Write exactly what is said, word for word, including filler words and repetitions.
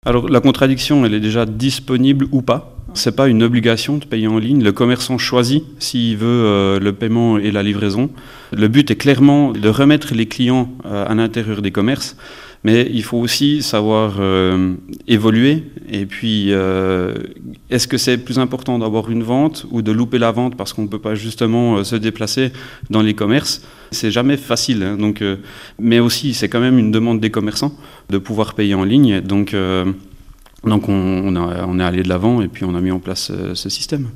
Alors la contradiction, elle est déjà disponible ou pas. C'est pas une obligation de payer en ligne. Le commerçant choisit s'il veut euh, le paiement et la livraison. Le but est clairement de remettre les clients euh, à l'intérieur des commerces, mais il faut aussi savoir euh, évoluer. Et puis, euh, est-ce que c'est plus important d'avoir une vente ou de louper la vente parce qu'on ne peut pas justement euh, se déplacer dans les commerces? C'est jamais facile, hein, donc, euh, mais aussi c'est quand même une demande des commerçants de pouvoir payer en ligne. Donc, euh, donc on, on, a, on est allé de l'avant et puis on a mis en place euh, ce système.